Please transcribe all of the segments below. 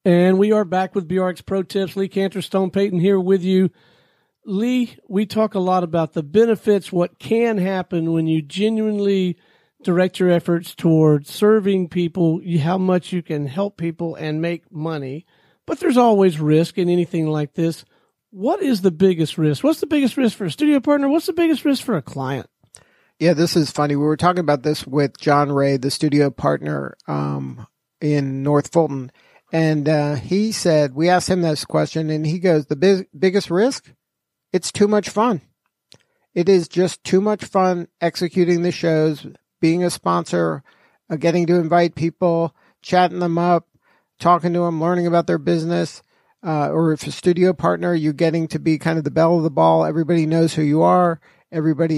And we are back with BRX Pro Tips. Lee Cantor, Stone Payton here with you. Lee, we talk a lot about the benefits, what can happen when you genuinely direct your efforts toward serving people, how much you can help people and make money. But there's always risk in anything like this. What is the biggest risk? What's the biggest risk for a studio partner? What's the biggest risk for a client? Yeah, this is funny. We were talking about this with John Ray, the studio partner in North Fulton. And he said, we asked him this question, and he goes, the biggest risk? It's too much fun. It is just too much fun executing the shows, being a sponsor, getting to invite people, chatting them up, talking to them, learning about their business. Or if a studio partner, you're getting to be kind of the belle of the ball. Everybody knows who you are. Everybody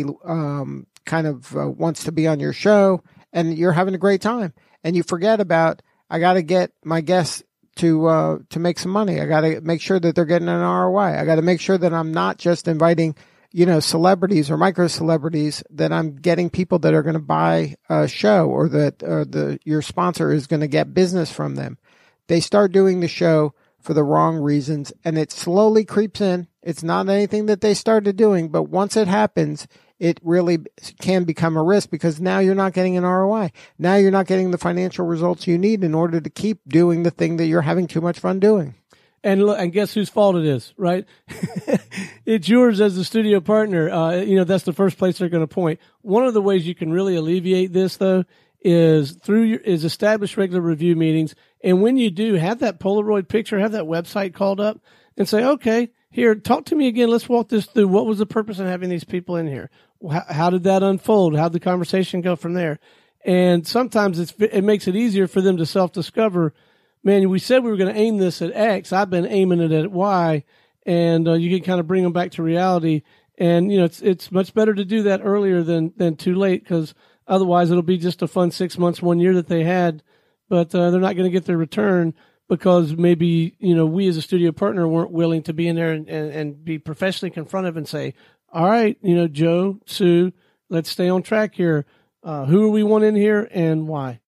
wants to be on your show, and you're having a great time. And you forget about, I got to get my guests to make some money. I got to make sure that they're getting an ROI. I got to make sure that I'm not just inviting, celebrities or micro celebrities, that I'm getting people that are going to buy a show, or that your sponsor is going to get business from them. They start doing the show for the wrong reasons, and it slowly creeps in. It's not anything that they started doing, but once it happens, it really can become a risk, because now you're not getting an ROI. Now you're not getting the financial results you need in order to keep doing the thing that you're having too much fun doing. And look, and guess whose fault it is, right? It's yours as the studio partner. That's the first place they're going to point. One of the ways you can really alleviate this, though, is establish regular review meetings. And when you do, have that Polaroid picture, have that website called up, and say, okay, here, talk to me again. Let's walk this through. What was the purpose of having these people in here? How did that unfold? How did the conversation go from there? And sometimes it makes it easier for them to self-discover, man, we said we were going to aim this at X. I've been aiming it at Y. And you can kind of bring them back to reality. And, it's much better to do that earlier than too late, because otherwise it'll be just a fun 6 months, 1 year that they had, but they're not going to get their return because maybe, we as a studio partner weren't willing to be in there and be professionally confrontive and say, all right, Joe, Sue, let's stay on track here. Who do we want in here and why?